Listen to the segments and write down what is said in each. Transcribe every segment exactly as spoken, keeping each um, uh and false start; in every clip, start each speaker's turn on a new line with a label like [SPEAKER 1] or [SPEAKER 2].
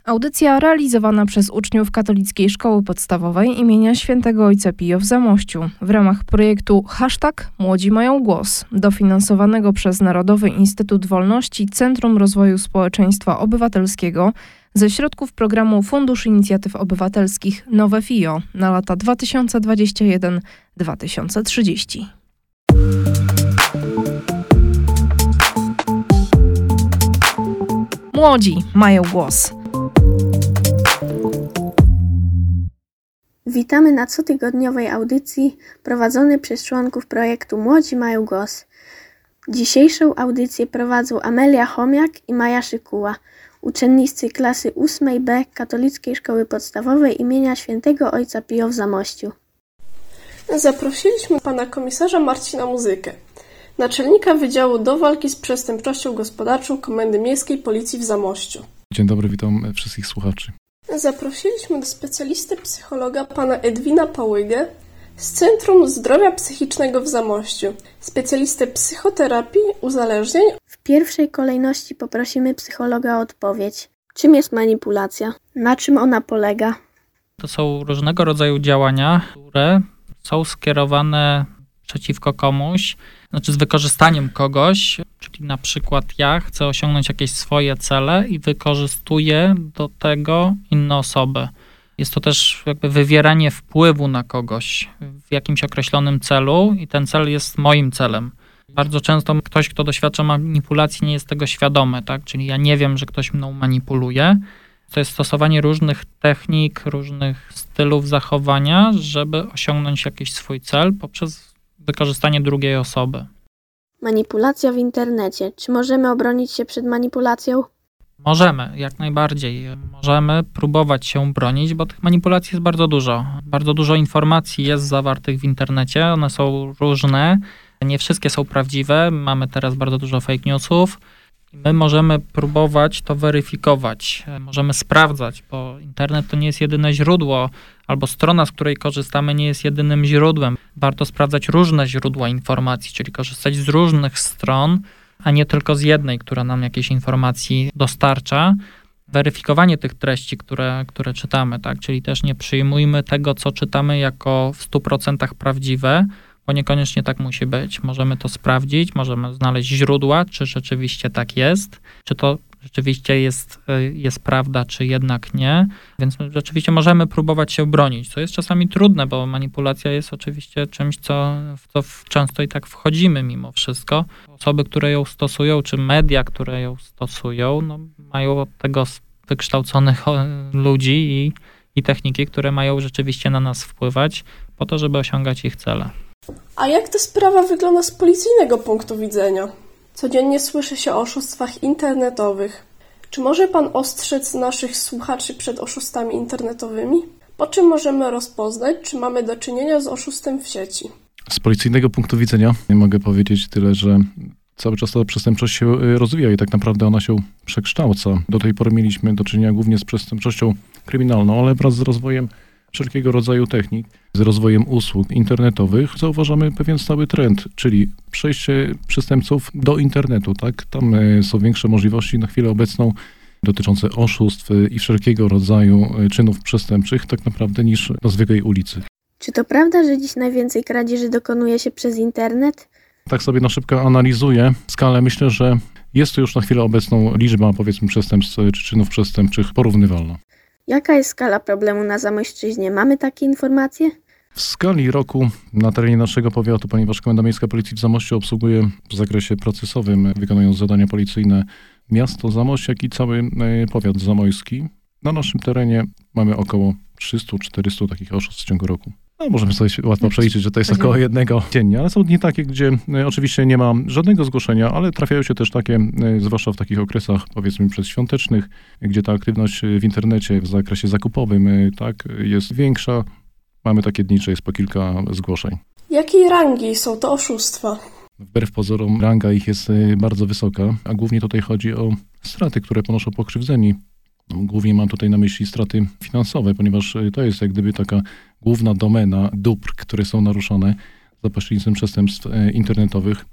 [SPEAKER 1] Audycja realizowana przez uczniów Katolickiej Szkoły Podstawowej imienia Świętego Ojca Pio w Zamościu w ramach projektu Hashtag Młodzi mają głos, dofinansowanego przez Narodowy Instytut Wolności Centrum Rozwoju Społeczeństwa Obywatelskiego ze środków programu Fundusz Inicjatyw Obywatelskich Nowe F I O na lata dwa tysiące dwudziesty pierwszy do dwa tysiące trzydziestego. Młodzi mają głos.
[SPEAKER 2] Witamy na cotygodniowej audycji prowadzonej przez członków projektu Młodzi mają głos. Dzisiejszą audycję prowadzą Amelia Chomiak i Maja Szykuła, uczennicy klasy ósmej B Katolickiej Szkoły Podstawowej imienia Świętego Ojca Pio w Zamościu.
[SPEAKER 3] Zaprosiliśmy pana komisarza Marcina Muzykę, naczelnika Wydziału do Walki z Przestępczością Gospodarczą Komendy Miejskiej Policji w Zamościu.
[SPEAKER 4] Dzień dobry, witam wszystkich słuchaczy.
[SPEAKER 3] Zaprosiliśmy do specjalisty psychologa pana Edwina Pałygę z Centrum Zdrowia Psychicznego w Zamościu, specjalistę psychoterapii uzależnień.
[SPEAKER 2] W pierwszej kolejności poprosimy psychologa o odpowiedź. Czym jest manipulacja? Na czym ona polega?
[SPEAKER 5] To są różnego rodzaju działania, które są skierowane przeciwko komuś, znaczy z wykorzystaniem kogoś, czyli na przykład ja chcę osiągnąć jakieś swoje cele i wykorzystuję do tego inne osoby. Jest to też jakby wywieranie wpływu na kogoś w jakimś określonym celu i ten cel jest moim celem. Bardzo często ktoś, kto doświadcza manipulacji, nie jest tego świadomy, tak? Czyli ja nie wiem, że ktoś mną manipuluje. To jest stosowanie różnych technik, różnych stylów zachowania, żeby osiągnąć jakiś swój cel poprzez wykorzystanie drugiej osoby.
[SPEAKER 2] Manipulacja w internecie. Czy możemy obronić się przed manipulacją?
[SPEAKER 5] Możemy, jak najbardziej. Możemy próbować się bronić, bo tych manipulacji jest bardzo dużo. Bardzo dużo informacji jest zawartych w internecie, one są różne, nie wszystkie są prawdziwe. Mamy teraz bardzo dużo fake newsów. My możemy próbować to weryfikować, możemy sprawdzać, bo internet to nie jest jedyne źródło, albo strona, z której korzystamy, nie jest jedynym źródłem. Warto sprawdzać różne źródła informacji, czyli korzystać z różnych stron, a nie tylko z jednej, która nam jakieś informacji dostarcza. Weryfikowanie tych treści, które, które czytamy, tak? Czyli też nie przyjmujmy tego, co czytamy, jako w stu procentach prawdziwe, bo niekoniecznie tak musi być. Możemy to sprawdzić, możemy znaleźć źródła, czy rzeczywiście tak jest, czy to rzeczywiście jest, jest prawda, czy jednak nie. Więc rzeczywiście możemy próbować się bronić, co jest czasami trudne, bo manipulacja jest oczywiście czymś, co, w co często i tak wchodzimy mimo wszystko. Osoby, które ją stosują, czy media, które ją stosują, no, mają od tego wykształconych ludzi i, i techniki, które mają rzeczywiście na nas wpływać po to, żeby osiągać ich cele.
[SPEAKER 3] A jak ta sprawa wygląda z policyjnego punktu widzenia? Codziennie słyszy się o oszustwach internetowych. Czy może pan ostrzec naszych słuchaczy przed oszustami internetowymi? Po czym możemy rozpoznać, czy mamy do czynienia z oszustem w sieci?
[SPEAKER 4] Z policyjnego punktu widzenia mogę powiedzieć tyle, że cały czas ta przestępczość się rozwija i tak naprawdę ona się przekształca. Do tej pory mieliśmy do czynienia głównie z przestępczością kryminalną, ale wraz z rozwojem wszelkiego rodzaju technik, z rozwojem usług internetowych zauważamy pewien stały trend, czyli przejście przestępców do internetu, tak? Tam są większe możliwości na chwilę obecną dotyczące oszustw i wszelkiego rodzaju czynów przestępczych tak naprawdę niż na zwykłej ulicy.
[SPEAKER 2] Czy to prawda, że dziś najwięcej kradzieży dokonuje się przez internet?
[SPEAKER 4] Tak sobie na szybko analizuję skalę. Myślę, że jest to już na chwilę obecną liczba, powiedzmy, przestępstw czy czynów przestępczych porównywalna.
[SPEAKER 2] Jaka jest skala problemu na Zamojszczyźnie? Mamy takie informacje?
[SPEAKER 4] W skali roku na terenie naszego powiatu, ponieważ Komenda Miejska Policji w Zamościu obsługuje w zakresie procesowym, wykonując zadania policyjne, miasto Zamość, jak i cały powiat zamojski. Na naszym terenie mamy około trzysta czterysta takich oszustw w ciągu roku. No, możemy sobie łatwo przeliczyć, że to jest około jednego dziennie, ale są dni takie, gdzie y, oczywiście nie ma żadnego zgłoszenia, ale trafiają się też takie, y, zwłaszcza w takich okresach, powiedzmy, przedświątecznych, gdzie ta aktywność w internecie w zakresie zakupowym y, tak, jest większa. Mamy takie dni, że jest po kilka zgłoszeń.
[SPEAKER 3] Jakiej rangi są to oszustwa?
[SPEAKER 4] Wbrew pozorom ranga ich jest y, bardzo wysoka, a głównie tutaj chodzi o straty, które ponoszą pokrzywdzeni. Głównie mam tutaj na myśli straty finansowe, ponieważ to jest jak gdyby taka główna domena dóbr, które są naruszone za pośrednictwem przestępstw internetowych.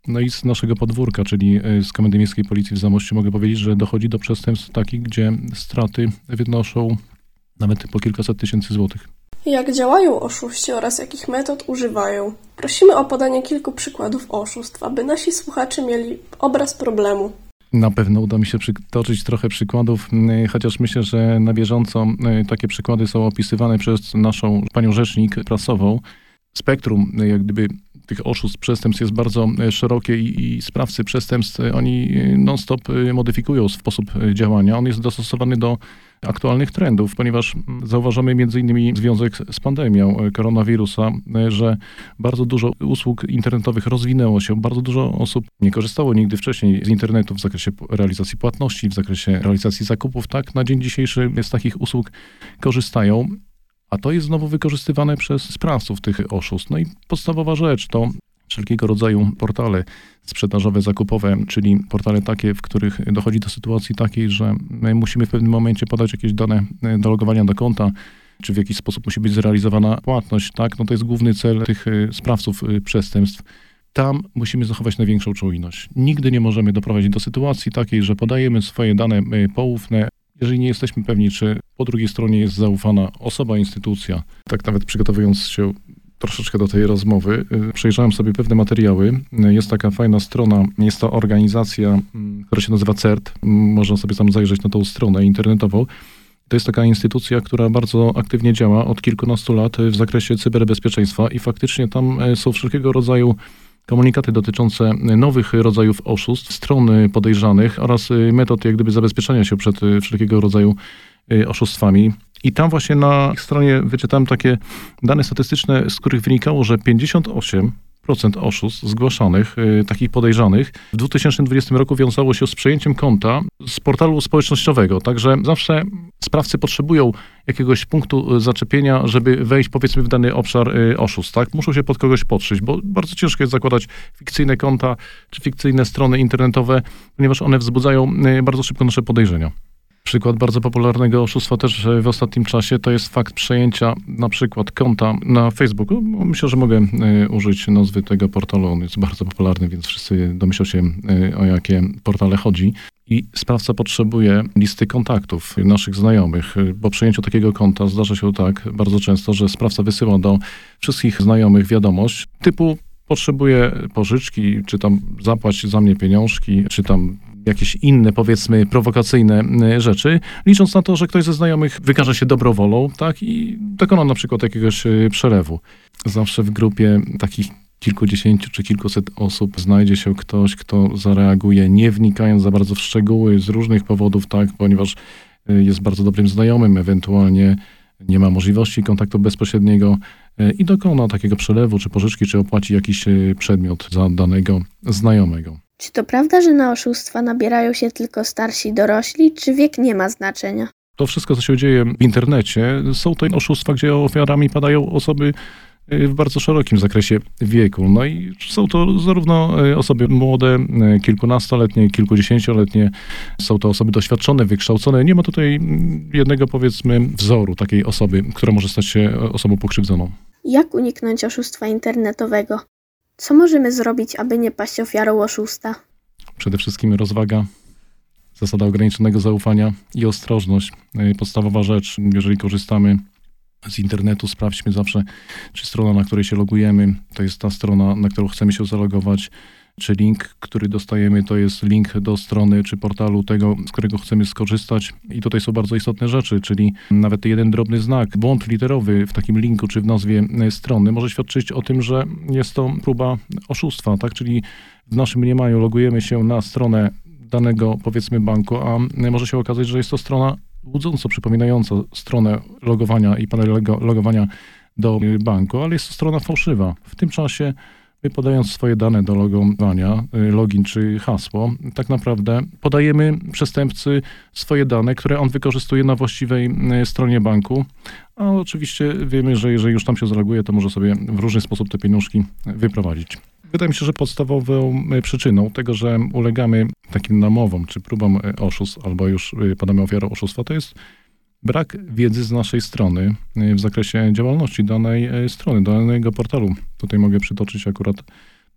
[SPEAKER 4] No i z naszego podwórka, czyli z Komendy Miejskiej Policji w Zamościu mogę powiedzieć, że dochodzi do przestępstw takich, gdzie straty wynoszą nawet po kilkaset tysięcy złotych.
[SPEAKER 3] Jak działają oszuści oraz jakich metod używają? Prosimy o podanie kilku przykładów oszustw, aby nasi słuchacze mieli obraz problemu.
[SPEAKER 4] Na pewno uda mi się przytoczyć trochę przykładów, chociaż myślę, że na bieżąco takie przykłady są opisywane przez naszą panią rzecznik prasową. Spektrum jak gdyby tych oszustw, przestępstw jest bardzo szerokie i, i sprawcy przestępstw, oni non-stop modyfikują sposób działania. On jest dostosowany do aktualnych trendów, ponieważ zauważamy między innymi związek z pandemią koronawirusa, że bardzo dużo usług internetowych rozwinęło się, bardzo dużo osób nie korzystało nigdy wcześniej z internetu w zakresie realizacji płatności, w zakresie realizacji zakupów. Tak, na dzień dzisiejszy z takich usług korzystają. A to jest znowu wykorzystywane przez sprawców tych oszustw. No i podstawowa rzecz to wszelkiego rodzaju portale sprzedażowe, zakupowe, czyli portale takie, w których dochodzi do sytuacji takiej, że my musimy w pewnym momencie podać jakieś dane do logowania do konta, czy w jakiś sposób musi być zrealizowana płatność, tak? No to jest główny cel tych sprawców przestępstw. Tam musimy zachować największą czujność. Nigdy nie możemy doprowadzić do sytuacji takiej, że podajemy swoje dane poufne, jeżeli nie jesteśmy pewni, czy po drugiej stronie jest zaufana osoba, instytucja. Tak nawet przygotowując się troszeczkę do tej rozmowy, przejrzałem sobie pewne materiały. Jest taka fajna strona, jest to organizacja, która się nazywa C E R T. Można sobie tam zajrzeć na tą stronę internetową. To jest taka instytucja, która bardzo aktywnie działa od kilkunastu lat w zakresie cyberbezpieczeństwa i faktycznie tam są wszelkiego rodzaju komunikaty dotyczące nowych rodzajów oszustw, stron podejrzanych oraz metod jak gdyby zabezpieczenia się przed wszelkiego rodzaju oszustwami. I tam właśnie na ich stronie wyczytałem takie dane statystyczne, z których wynikało, że pięćdziesiąt osiem procent oszustw zgłaszanych, y, takich podejrzanych, w dwa tysiące dwudziestym roku wiązało się z przejęciem konta z portalu społecznościowego. Także zawsze sprawcy potrzebują jakiegoś punktu zaczepienia, żeby wejść powiedzmy w dany obszar y, oszustw. Tak? Muszą się pod kogoś podszyć, bo bardzo ciężko jest zakładać fikcyjne konta czy fikcyjne strony internetowe, ponieważ one wzbudzają y, bardzo szybko nasze podejrzenia. Przykład bardzo popularnego oszustwa też w ostatnim czasie to jest fakt przejęcia na przykład konta na Facebooku. Myślę, że mogę y, użyć nazwy tego portalu. On jest bardzo popularny, więc wszyscy domyślą się y, o jakie portale chodzi. I sprawca potrzebuje listy kontaktów naszych znajomych. Po przejęciu takiego konta zdarza się tak bardzo często, że sprawca wysyła do wszystkich znajomych wiadomość typu potrzebuję pożyczki, czy tam zapłać za mnie pieniążki, czy tam jakieś inne, powiedzmy, prowokacyjne rzeczy, licząc na to, że ktoś ze znajomych wykaże się dobrowolą, tak, i dokona na przykład jakiegoś przelewu. Zawsze w grupie takich kilkudziesięciu czy kilkuset osób znajdzie się ktoś, kto zareaguje, nie wnikając za bardzo w szczegóły z różnych powodów, tak, ponieważ jest bardzo dobrym znajomym, ewentualnie nie ma możliwości kontaktu bezpośredniego i dokona takiego przelewu, czy pożyczki, czy opłaci jakiś przedmiot za danego znajomego.
[SPEAKER 2] Czy to prawda, że na oszustwa nabierają się tylko starsi dorośli, czy wiek nie ma znaczenia?
[SPEAKER 4] To wszystko, co się dzieje w internecie, są to oszustwa, gdzie ofiarami padają osoby w bardzo szerokim zakresie wieku. No i są to zarówno osoby młode, kilkunastoletnie, kilkudziesięcioletnie, są to osoby doświadczone, wykształcone. Nie ma tutaj jednego, powiedzmy, wzoru takiej osoby, która może stać się osobą pokrzywdzoną.
[SPEAKER 2] Jak uniknąć oszustwa internetowego? Co możemy zrobić, aby nie paść ofiarą oszusta?
[SPEAKER 4] Przede wszystkim rozwaga, zasada ograniczonego zaufania i ostrożność. Podstawowa rzecz, jeżeli korzystamy z internetu, sprawdźmy zawsze, czy strona, na której się logujemy, to jest ta strona, na którą chcemy się zalogować, czy link, który dostajemy, to jest link do strony czy portalu tego, z którego chcemy skorzystać. I tutaj są bardzo istotne rzeczy, czyli nawet jeden drobny znak, błąd literowy w takim linku czy w nazwie strony może świadczyć o tym, że jest to próba oszustwa, tak? Czyli w naszym mniemaniu logujemy się na stronę danego, powiedzmy, banku, a może się okazać, że jest to strona łudząco przypominająca stronę logowania i panel logowania do banku, ale jest to strona fałszywa. W tym czasie my, podając swoje dane do logowania, login czy hasło, tak naprawdę podajemy przestępcy swoje dane, które on wykorzystuje na właściwej stronie banku, a oczywiście wiemy, że jeżeli już tam się zaloguje, to może sobie w różny sposób te pieniążki wyprowadzić. Wydaje mi się, że podstawową przyczyną tego, że ulegamy takim namowom czy próbom oszustw, albo już padamy ofiarą oszustwa, to jest brak wiedzy z naszej strony w zakresie działalności danej strony, danego portalu. Tutaj mogę przytoczyć akurat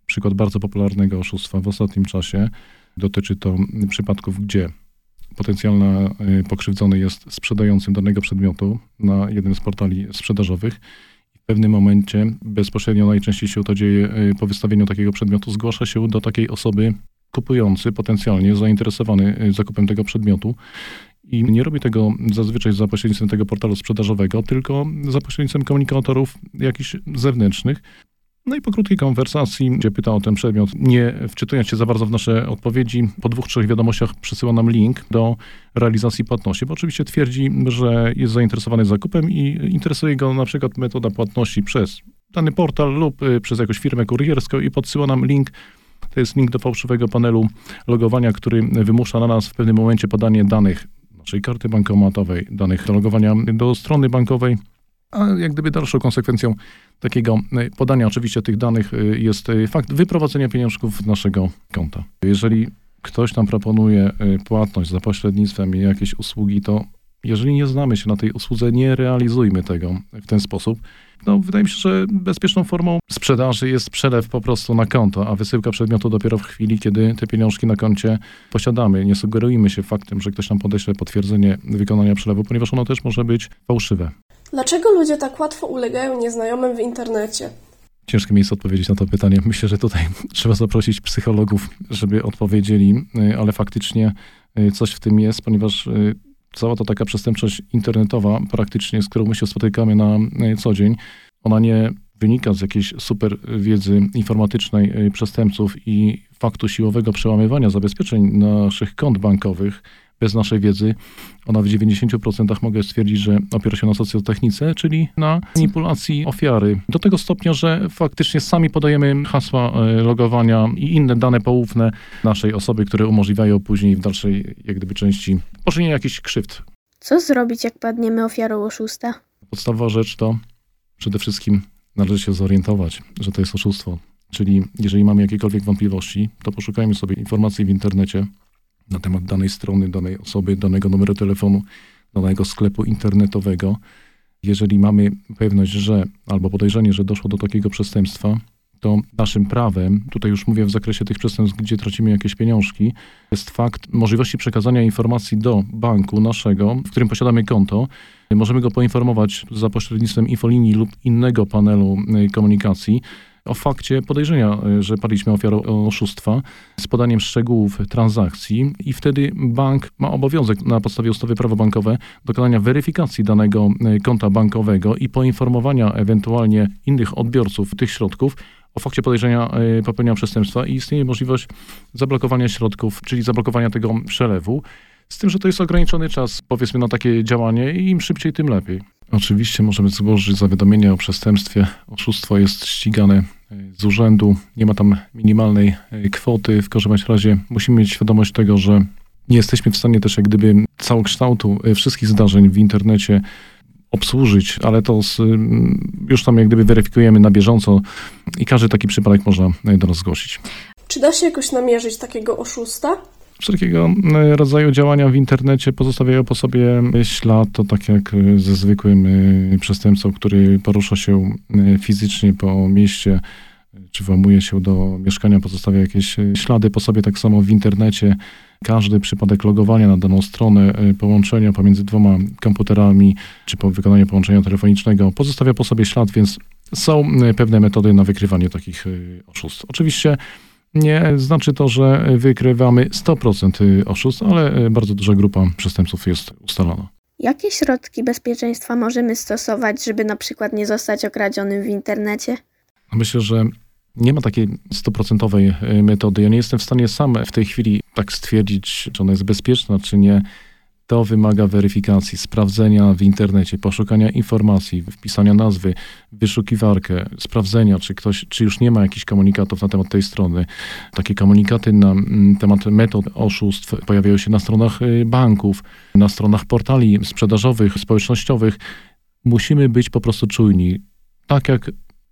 [SPEAKER 4] przykład bardzo popularnego oszustwa w ostatnim czasie. Dotyczy to przypadków, gdzie potencjalny pokrzywdzony jest sprzedającym danego przedmiotu na jednym z portali sprzedażowych. W pewnym momencie, bezpośrednio najczęściej się to dzieje po wystawieniu takiego przedmiotu, zgłasza się do takiej osoby kupujący, potencjalnie zainteresowany zakupem tego przedmiotu. I nie robi tego zazwyczaj za pośrednictwem tego portalu sprzedażowego, tylko za pośrednictwem komunikatorów jakichś zewnętrznych. No i po krótkiej konwersacji, gdzie pyta o ten przedmiot, nie wczytując się za bardzo w nasze odpowiedzi, po dwóch, trzech wiadomościach przesyła nam link do realizacji płatności, bo oczywiście twierdzi, że jest zainteresowany zakupem i interesuje go na przykład metoda płatności przez dany portal lub przez jakąś firmę kurierską i podsyła nam link. To jest link do fałszywego panelu logowania, który wymusza na nas w pewnym momencie podanie danych naszej karty bankomatowej, danych do logowania do strony bankowej, a jak gdyby dalszą konsekwencją takiego podania oczywiście tych danych jest fakt wyprowadzenia pieniążków z naszego konta. Jeżeli ktoś nam proponuje płatność za pośrednictwem jakiejś usługi, to jeżeli nie znamy się na tej usłudze, nie realizujmy tego w ten sposób. No, wydaje mi się, że bezpieczną formą sprzedaży jest przelew po prostu na konto, a wysyłka przedmiotu dopiero w chwili, kiedy te pieniążki na koncie posiadamy. Nie sugerujmy się faktem, że ktoś nam podeśle potwierdzenie wykonania przelewu, ponieważ ono też może być fałszywe.
[SPEAKER 3] Dlaczego ludzie tak łatwo ulegają nieznajomym w internecie?
[SPEAKER 4] Ciężkie mi jest odpowiedzieć na to pytanie. Myślę, że tutaj trzeba zaprosić psychologów, żeby odpowiedzieli, ale faktycznie coś w tym jest, ponieważ cała to taka przestępczość internetowa praktycznie, z którą my się spotykamy na co dzień, ona nie wynika z jakiejś super wiedzy informatycznej przestępców i faktu siłowego przełamywania zabezpieczeń naszych kont bankowych bez naszej wiedzy. Ona w dziewięćdziesięciu procentach mogę stwierdzić, że opiera się na socjotechnice, czyli na manipulacji ofiary. Do tego stopnia, że faktycznie sami podajemy hasła logowania i inne dane poufne naszej osoby, które umożliwiają później w dalszej jak gdyby części poczynienia jakichś krzywd.
[SPEAKER 2] Co zrobić, jak padniemy ofiarą oszusta?
[SPEAKER 4] Podstawowa rzecz to przede wszystkim należy się zorientować, że to jest oszustwo. Czyli jeżeli mamy jakiekolwiek wątpliwości, to poszukajmy sobie informacji w internecie na temat danej strony, danej osoby, danego numeru telefonu, danego sklepu internetowego. Jeżeli mamy pewność, że albo podejrzenie, że doszło do takiego przestępstwa, to naszym prawem, tutaj już mówię w zakresie tych przestępstw, gdzie tracimy jakieś pieniążki, jest fakt możliwości przekazania informacji do banku naszego, w którym posiadamy konto. Możemy go poinformować za pośrednictwem infolinii lub innego panelu komunikacji o fakcie podejrzenia, że padliśmy ofiarą oszustwa z podaniem szczegółów transakcji i wtedy bank ma obowiązek na podstawie ustawy Prawo bankowe dokonania weryfikacji danego konta bankowego i poinformowania ewentualnie innych odbiorców tych środków o fakcie podejrzenia popełnienia przestępstwa i istnieje możliwość zablokowania środków, czyli zablokowania tego przelewu. Z tym, że to jest ograniczony czas, powiedzmy, na takie działanie i im szybciej, tym lepiej. Oczywiście możemy złożyć zawiadomienie o przestępstwie. Oszustwo jest ścigane z urzędu. Nie ma tam minimalnej kwoty. W każdym razie musimy mieć świadomość tego, że nie jesteśmy w stanie też jak gdyby całokształtu wszystkich zdarzeń w internecie obsłużyć, ale to z, już tam jak gdyby weryfikujemy na bieżąco i każdy taki przypadek można do nas zgłosić.
[SPEAKER 3] Czy da się jakoś namierzyć takiego oszusta?
[SPEAKER 4] Wszelkiego rodzaju działania w internecie pozostawiają po sobie ślad, to tak jak ze zwykłym przestępcą, który porusza się fizycznie po mieście, czy włamuje się do mieszkania, pozostawia jakieś ślady po sobie, tak samo w internecie. Każdy przypadek logowania na daną stronę, połączenia pomiędzy dwoma komputerami, czy po wykonaniu połączenia telefonicznego pozostawia po sobie ślad, więc są pewne metody na wykrywanie takich oszustw. Oczywiście nie znaczy to, że wykrywamy sto procent oszustw, ale bardzo duża grupa przestępców jest ustalona.
[SPEAKER 2] Jakie środki bezpieczeństwa możemy stosować, żeby na przykład nie zostać okradzionym w internecie?
[SPEAKER 4] Myślę, że nie ma takiej stuprocentowej metody. Ja nie jestem w stanie sam w tej chwili tak stwierdzić, czy ona jest bezpieczna, czy nie. To wymaga weryfikacji, sprawdzenia w internecie, poszukania informacji, wpisania nazwy, wyszukiwarkę, sprawdzenia, czy ktoś, czy już nie ma jakichś komunikatów na temat tej strony. Takie komunikaty na temat metod oszustw pojawiają się na stronach banków, na stronach portali sprzedażowych, społecznościowych. Musimy być po prostu czujni. Tak jak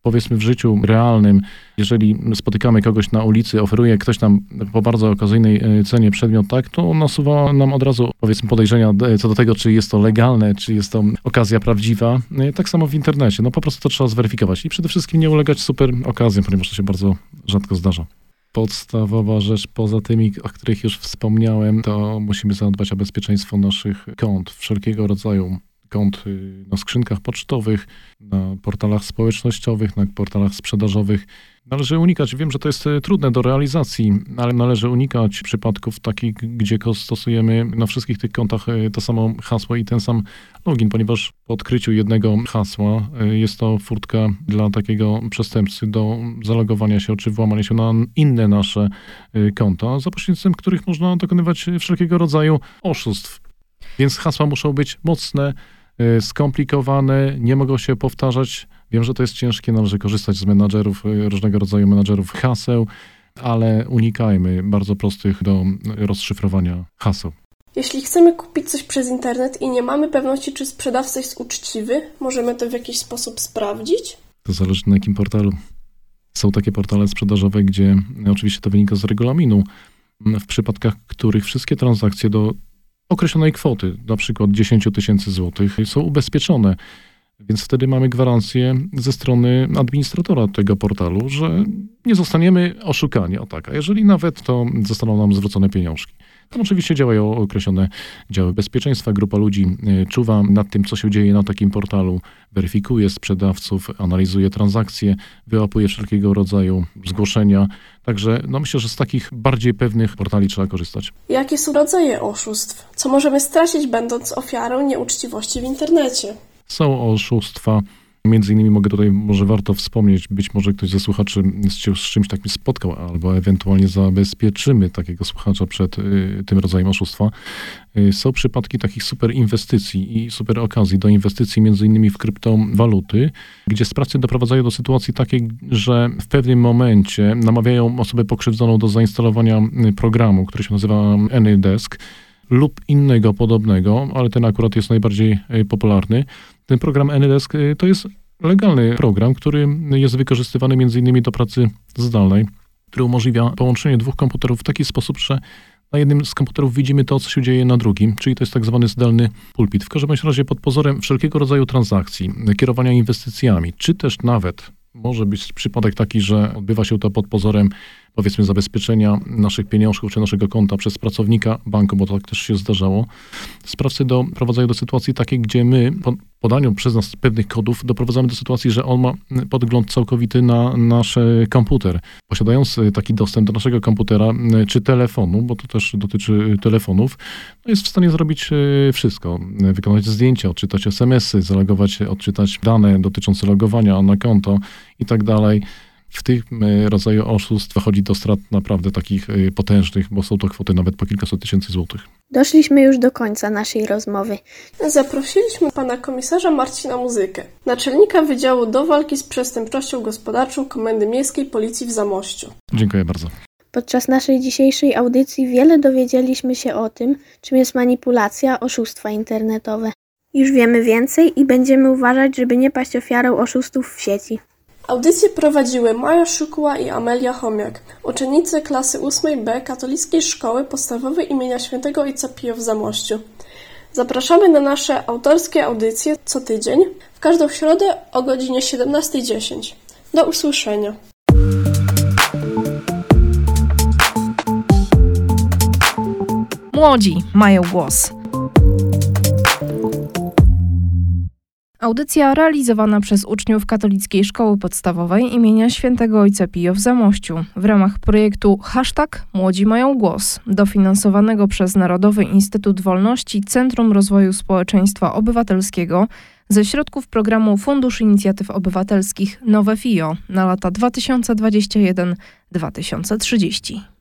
[SPEAKER 4] powiedzmy w życiu realnym, jeżeli spotykamy kogoś na ulicy, oferuje ktoś nam po bardzo okazyjnej cenie przedmiot, tak, to nasuwa nam od razu, powiedzmy, podejrzenia co do tego, czy jest to legalne, czy jest to okazja prawdziwa. Tak samo w internecie. No po prostu to trzeba zweryfikować i przede wszystkim nie ulegać super okazjom, ponieważ to się bardzo rzadko zdarza. Podstawowa rzecz poza tymi, o których już wspomniałem, to musimy zadbać o bezpieczeństwo naszych kont wszelkiego rodzaju. Kont na skrzynkach pocztowych, na portalach społecznościowych, na portalach sprzedażowych. Należy unikać, wiem, że to jest trudne do realizacji, ale należy unikać przypadków takich, gdzie stosujemy na wszystkich tych kontach to samo hasło i ten sam login, ponieważ po odkryciu jednego hasła jest to furtka dla takiego przestępcy do zalogowania się czy włamania się na inne nasze konta, za pośrednictwem których można dokonywać wszelkiego rodzaju oszustw. Więc hasła muszą być mocne, skomplikowane, nie mogą się powtarzać. Wiem, że to jest ciężkie, należy korzystać z menadżerów, różnego rodzaju menadżerów haseł, ale unikajmy bardzo prostych do rozszyfrowania haseł.
[SPEAKER 3] Jeśli chcemy kupić coś przez internet i nie mamy pewności, czy sprzedawca jest uczciwy, możemy to w jakiś sposób sprawdzić?
[SPEAKER 4] To zależy na jakim portalu. Są takie portale sprzedażowe, gdzie oczywiście to wynika z regulaminu, w przypadkach których wszystkie transakcje do określonej kwoty, na przykład dziesięć tysięcy złotych, są ubezpieczone. Więc wtedy mamy gwarancję ze strony administratora tego portalu, że nie zostaniemy oszukani. O tak, a jeżeli nawet, to zostaną nam zwrócone pieniążki. Tam oczywiście działają określone działy bezpieczeństwa. Grupa ludzi czuwa nad tym, co się dzieje na takim portalu, weryfikuje sprzedawców, analizuje transakcje, wyłapuje wszelkiego rodzaju zgłoszenia. Także no myślę, że z takich bardziej pewnych portali trzeba korzystać.
[SPEAKER 3] Jakie są rodzaje oszustw? Co możemy stracić, będąc ofiarą nieuczciwości w internecie?
[SPEAKER 4] Są oszustwa. Między innymi mogę tutaj, może warto wspomnieć, być może ktoś ze słuchaczy się z czymś takim spotkał, albo ewentualnie zabezpieczymy takiego słuchacza przed y, tym rodzajem oszustwa. Y, są przypadki takich super inwestycji i super okazji do inwestycji między innymi w kryptowaluty, gdzie sprawcy doprowadzają do sytuacji takiej, że w pewnym momencie namawiają osobę pokrzywdzoną do zainstalowania programu, który się nazywa AnyDesk, lub innego podobnego, ale ten akurat jest najbardziej popularny. Ten program AnyDesk to jest legalny program, który jest wykorzystywany między innymi do pracy zdalnej, który umożliwia połączenie dwóch komputerów w taki sposób, że na jednym z komputerów widzimy to, co się dzieje na drugim, czyli to jest tak zwany zdalny pulpit. W każdym razie pod pozorem wszelkiego rodzaju transakcji, kierowania inwestycjami, czy też nawet może być przypadek taki, że odbywa się to pod pozorem, powiedzmy, zabezpieczenia naszych pieniążków czy naszego konta przez pracownika banku, bo tak też się zdarzało. Sprawcy doprowadzają do sytuacji takiej, gdzie my po podaniu przez nas pewnych kodów doprowadzamy do sytuacji, że on ma podgląd całkowity na nasz komputer. Posiadając taki dostęp do naszego komputera czy telefonu, bo to też dotyczy telefonów, no jest w stanie zrobić wszystko. Wykonać zdjęcia, odczytać es em esy, zalogować, odczytać dane dotyczące logowania na konto i tak dalej. W tym rodzaju oszustw dochodzi do strat naprawdę takich potężnych, bo są to kwoty nawet po kilkaset tysięcy złotych.
[SPEAKER 2] Doszliśmy już do końca naszej rozmowy.
[SPEAKER 3] Zaprosiliśmy pana komisarza Marcina Muzykę, naczelnika Wydziału do Walki z Przestępczością Gospodarczą Komendy Miejskiej Policji w Zamościu.
[SPEAKER 4] Dziękuję bardzo.
[SPEAKER 2] Podczas naszej dzisiejszej audycji wiele dowiedzieliśmy się o tym, czym jest manipulacja, oszustwa internetowe. Już wiemy więcej i będziemy uważać, żeby nie paść ofiarą oszustów w sieci.
[SPEAKER 3] Audycję prowadziły Maja Szykuła i Amelia Chomiak, uczennice klasy ósmej B Katolickiej Szkoły Podstawowej imienia Świętego Ojca Pio w Zamościu. Zapraszamy na nasze autorskie audycje co tydzień, w każdą środę o godzinie siedemnasta dziesięć. Do usłyszenia.
[SPEAKER 1] Młodzi mają głos. Audycja realizowana przez uczniów Katolickiej Szkoły Podstawowej imienia Świętego Ojca Pio w Zamościu w ramach projektu Hashtag Młodzi mają głos, dofinansowanego przez Narodowy Instytut Wolności Centrum Rozwoju Społeczeństwa Obywatelskiego ze środków programu Fundusz Inicjatyw Obywatelskich Nowe F I O na lata dwa tysiące dwudziesty pierwszy do dwa tysiące trzydziestego.